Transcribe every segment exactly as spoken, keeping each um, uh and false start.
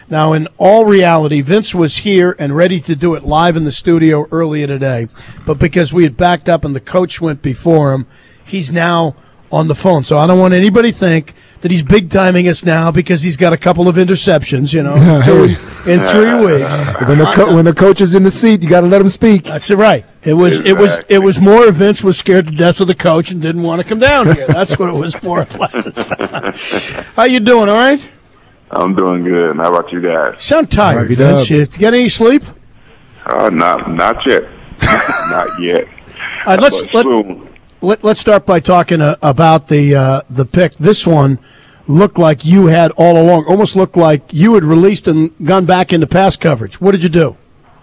Now, in all reality, Vince was here and ready to do it live in the studio earlier today, but because we had backed up and the coach went before him, he's now on the phone. So I don't want anybody to think that he's big-timing us now because he's got a couple of interceptions, you know, in three weeks. When the, co- when the coach is in the seat, you got to let him speak. That's right. It was exactly. it was it was more Vince was scared to death of the coach and didn't want to come down here. That's what it was more or less. How you doing? All right? I'm doing good. How about you guys? Sound tired, Vince. You get any sleep? Uh, not not yet. Not yet. All right, let's let, let, let's start by talking uh, about the uh, the pick. This one looked like you had all along. Almost looked like you had released and gone back into pass coverage. What did you do?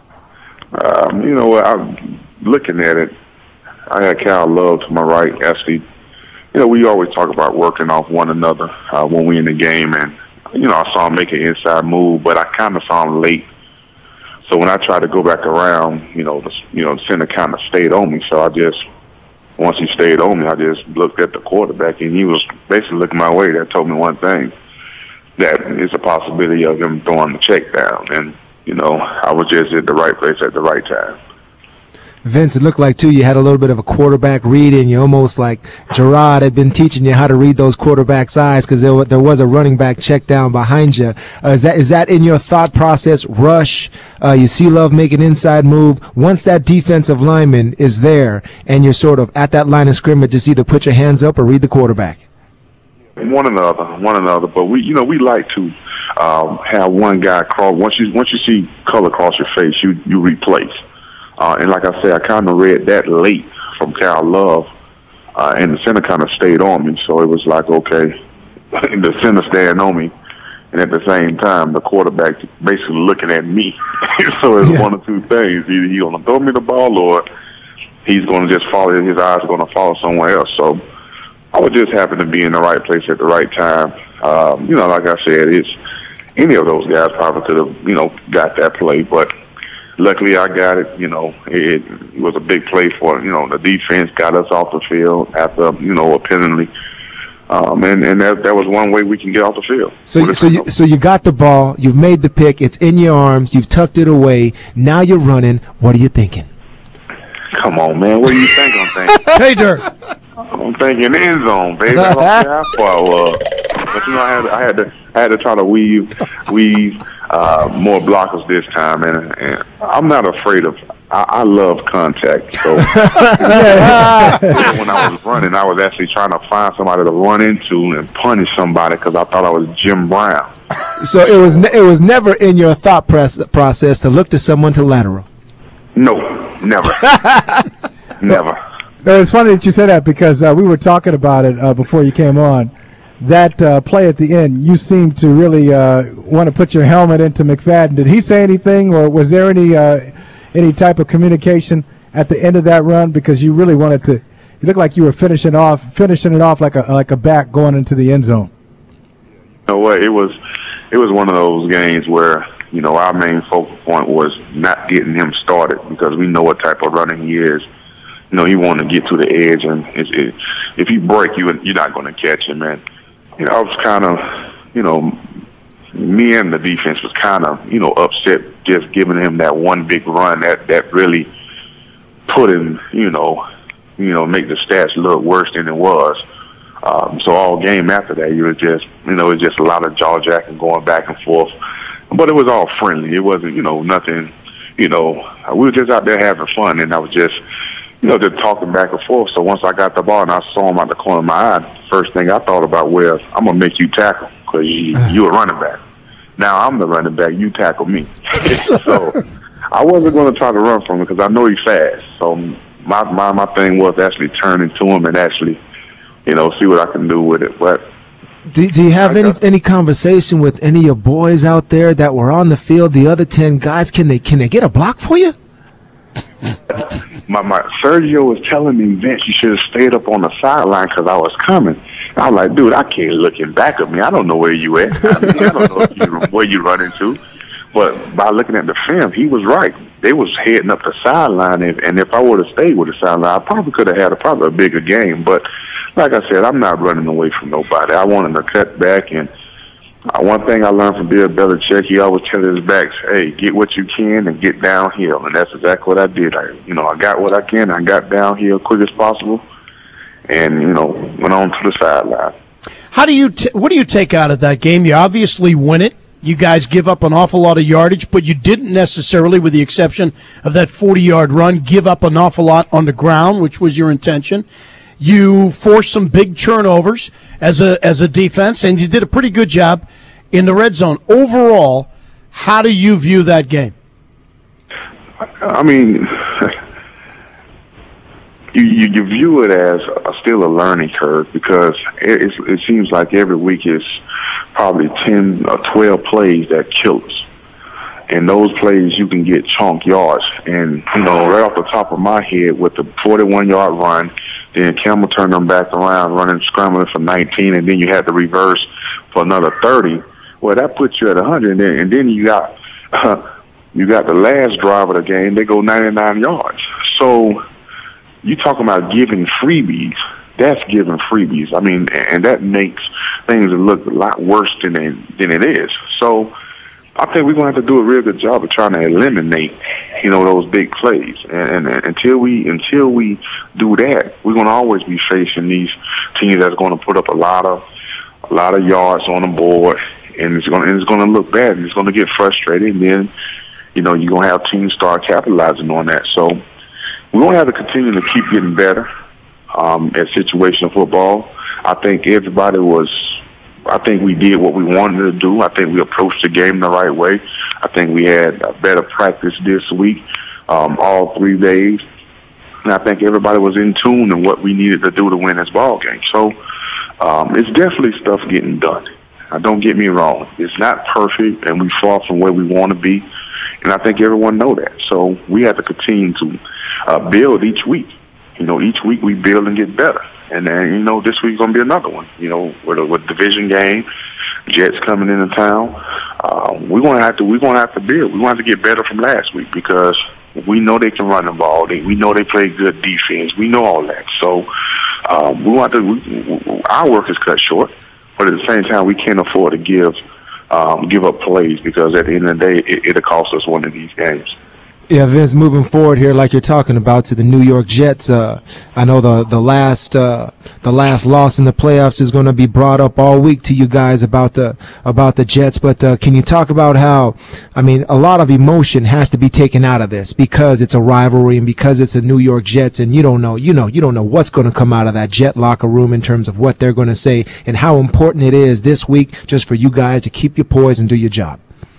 Um, you know what? I'm looking at it. I had Kyle Love to my right. Actually, you know, we always talk about working off one another uh, when we in the game, and you know, I saw him make an inside move, but I kind of saw him late. So when I tried to go back around, you know, the, you know, the center kind of stayed on me. So I just, once he stayed on me, I just looked at the quarterback, and he was basically looking my way. That told me one thing, that it's a possibility of him throwing the check down. And, you know, I was just at the right place at the right time. Vince, it looked like, too, you had a little bit of a quarterback read, and you almost like Gerard had been teaching you how to read those quarterbacks' eyes because there, there was a running back check down behind you. Uh, is that is that in your thought process, rush? Uh, you see Love make an inside move. Once that defensive lineman is there and you're sort of at that line of scrimmage, just either put your hands up or read the quarterback. One another, one another. But we, you know, we like to um, have one guy cross. Once you once you see color cross your face, you you replace. Uh, and like I said, I kind of read that late from Kyle Love, uh, and the center kind of stayed on me. So it was like, okay, the center staying on me, and at the same time, the quarterback basically looking at me. So it's yeah. one of two things. Either he's going to throw me the ball or he's going to just follow, his eyes are going to follow somewhere else. So I would just happen to be in the right place at the right time. Um, you know, like I said, it's any of those guys probably could have, you know, got that play, but luckily, I got it. You know, it, it was a big play for, you know, the defense got us off the field after, you know, a penalty. Um, and and that, that was one way we can get off the field. So, so you, so you got the ball. You've made the pick. It's in your arms. You've tucked it away. Now you're running. What are you thinking? Come on, man. What do you think I'm thinking? Hey, Dirk. I'm thinking end zone, baby. I don't care how far I was. But, you know, I had, I had to I had to try to weave, weave uh, more blockers this time. And, and I'm not afraid of I, I love contact. So when I was running, I was actually trying to find somebody to run into and punish somebody because I thought I was Jim Brown. So it was ne- it was never in your thought press- process to look to someone to lateral? No, never. Never. It's funny that you said that because uh, we were talking about it uh, before you came on. That uh, play at the end, you seemed to really uh, want to put your helmet into McFadden. Did he say anything, or was there any uh, any type of communication at the end of that run? Because you really wanted to. You looked like you were finishing off, finishing it off like a like a back going into the end zone. You know what? It was it was one of those games where, you know, our main focal point was not getting him started because we know what type of runner he is. You know, he wanted to get to the edge, and it, it, if he break you, you're not going to catch him, man. You know, I was kind of, you know, me and the defense was kind of, you know, upset just giving him that one big run that, that really put him, you know, you know, make the stats look worse than it was. Um, so all game after that, you were just, you know, it was just a lot of jaw jacking going back and forth. But it was all friendly. It wasn't, you know, nothing, you know, we were just out there having fun, and I was just, you know, just talking back and forth. So once I got the ball and I saw him out the corner of my eye, the first thing I thought about was, I'm going to make you tackle because you, you a running back. Now I'm the running back. You tackle me. So I wasn't going to try to run from him because I know he's fast. So my, my, my thing was actually turning to him and actually, you know, see what I can do with it. But do, do you have any any conversation with any of your boys out there that were on the field, the other ten guys? Can they can they get a block for you? My, my Sergio was telling me, Vince, you should have stayed up on the sideline because I was coming. I was like, dude, I can't looking back at me. I don't know where you at. I, mean, I don't know if you, where you run into. But by looking at the film, he was right. They was heading up the sideline, and, and if I would have stayed with the sideline, I probably could have had a probably a bigger game. But like I said, I'm not running away from nobody. I wanted to cut back and Uh, one thing I learned from Bill Belichick, he always tells his backs, hey, get what you can and get downhill. And that's exactly what I did. I, you know, I got what I can. I got downhill quick as possible and, you know, went on to the sideline. How do you t- what do you take out of that game? You obviously win it. You guys give up an awful lot of yardage, but you didn't necessarily, with the exception of that forty-yard run, give up an awful lot on the ground, which was your intention. You forced some big turnovers as a as a defense, and you did a pretty good job in the red zone. Overall, how do you view that game? I mean, you, you, you view it as a, still a learning curve because it, it, it seems like every week is probably ten or twelve plays that kill us. And those plays, you can get chunk yards. And, you know, right off the top of my head with the forty-one-yard run, then Campbell turned them back around, running, scrambling for nineteen, and then you had the reverse for another thirty. Well, that puts you at one hundred, and then, and then you got uh, you got the last drive of the game. They go ninety-nine yards. So you talking about giving freebies. That's giving freebies. I mean, and that makes things look a lot worse than they, than it is. So I think we're going to have to do a real good job of trying to eliminate, you know, those big plays. And, and until we until we do that, we're going to always be facing these teams that's going to put up a lot of a lot of yards on the board, and it's going to, and it's going to look bad, and it's going to get frustrated. And then, you know, you're going to have teams start capitalizing on that. So we're going to have to continue to keep getting better um, at situational football. I think everybody was. I think we did what we wanted to do. I think we approached the game the right way. I think we had a better practice this week, um, all three days. And I think everybody was in tune in what we needed to do to win this ball game. So um, it's definitely stuff getting done. Now, don't get me wrong. It's not perfect, and we're far from where we want to be. And I think everyone knows that. So we have to continue to uh, build each week. You know, each week we build and get better. And then, you know, this week's going to be another one, you know, with a with division game, Jets coming into town. Uh, we're going to have to, we're going to have to build. We're going to have to get better from last week because we know they can run the ball. They, we know they play good defense. We know all that. So um, we want to, we, our work is cut short, but at the same time, we can't afford to give, um, give up plays because at the end of the day, it, it'll cost us one of these games. Yeah, Vince, moving forward here, like you're talking about, to the New York Jets. Uh, I know the the last uh, the last loss in the playoffs is going to be brought up all week to you guys about the about the Jets. But uh, can you talk about how, I mean, a lot of emotion has to be taken out of this because it's a rivalry and because it's a New York Jets, and you don't know, you know, you don't know what's going to come out of that Jet locker room in terms of what they're going to say and how important it is this week just for you guys to keep your poise and do your job.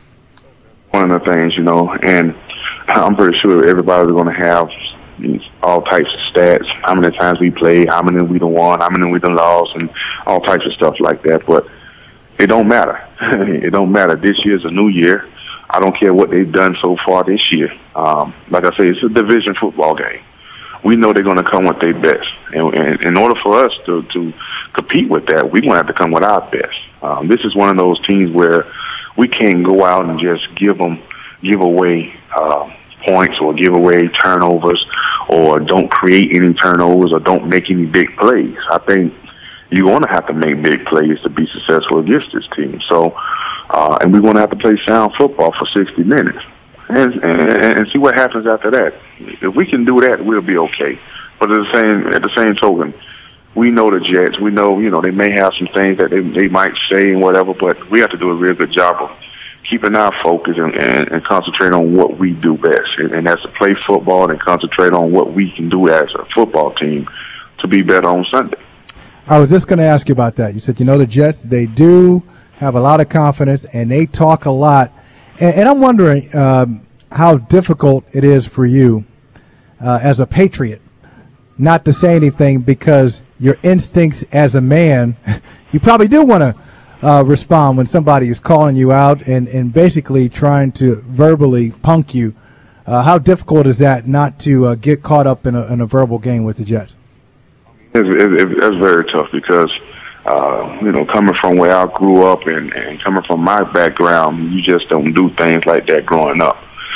One of the things, you know, and I'm pretty sure everybody's going to have all types of stats, how many times we played, how many we done won, how many we done lost, and all types of stuff like that. But it don't matter. It don't matter. This year's a new year. I don't care what they've done so far this year. Um, like I say, it's a division football game. We know they're going to come with their best. And, and in order for us to, to compete with that, we're going to have to come with our best. Um, this is one of those teams where we can't go out and just give them, give away uh, points or give away turnovers or don't create any turnovers or don't make any big plays. I think you're going to have to make big plays to be successful against this team. So, uh, and we're going to have to play sound football for sixty minutes and, and, and see what happens after that. If we can do that, we'll be okay. But at the same, at the same token, we know the Jets. We know, you know, they may have some things that they they might say and whatever, but we have to do a real good job of keeping our focus and, and, and concentrate on what we do best, and, and that's to play football and concentrate on what we can do as a football team to be better on Sunday. I was just going to ask you about that. You said, you know, the Jets, they do have a lot of confidence, and they talk a lot. And, and I'm wondering um, how difficult it is for you uh, as a Patriot not to say anything because your instincts as a man, you probably do want to uh, respond when somebody is calling you out and, and basically trying to verbally punk you. Uh, how difficult is that not to uh, get caught up in a, in a verbal game with the Jets? It's, it, it's very tough because, uh, you know, coming from where I grew up and, and coming from my background, you just don't do things like that growing up.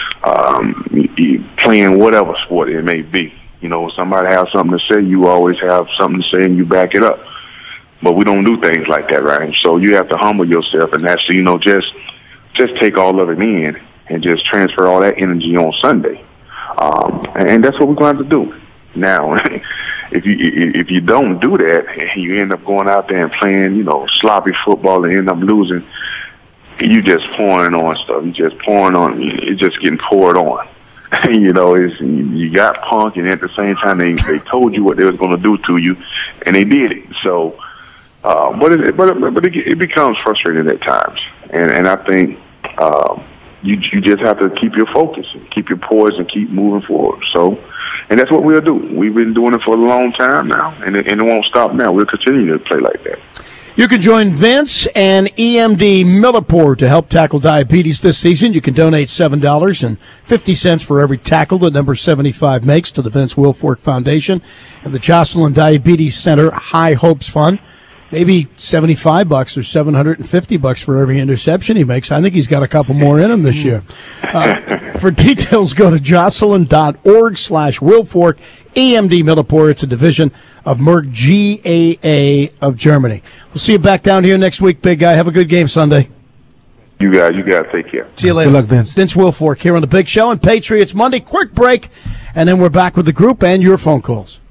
Um, you, you playing whatever sport it may be. You know, somebody has something to say, you always have something to say and you back it up. but we don't do things like that, right? So you have to humble yourself and actually, you know, just just take all of it in and just transfer all that energy on Sunday. Um, and that's what we're going to do. Now, if you if you don't do that and you end up going out there and playing, you know, sloppy football and end up losing, you just pouring on stuff. You just pouring on. It's just getting poured on. You know, it's, you got punked, and at the same time, they, they told you what they was going to do to you, and they did it. So, uh, but it, but but it, it becomes frustrating at times, and and I think uh, you you just have to keep your focus, and keep your poise, and keep moving forward. So, and that's what we'll do. We've been doing it for a long time now, and it, and it won't stop now. We'll continue to play like that. You can join Vince and E M D Millipore to help tackle diabetes this season. You can donate seven dollars and fifty cents for every tackle that number seventy-five makes to the Vince Wilfork Foundation and the Jocelyn Diabetes Center High Hopes Fund. Maybe seventy-five bucks or seven hundred fifty bucks for every interception he makes. I think he's got a couple more in him this year. Uh, for details, go to jocelyn.org slash Wilfork. E M D Millipore, it's a division of Merck G A A of Germany. We'll see you back down here next week, big guy. Have a good game Sunday. You guys, you guys take care. See you later. Good luck, Vince. Vince Wilfork here on The Big Show and Patriots Monday. Quick break, and then we're back with the group and your phone calls.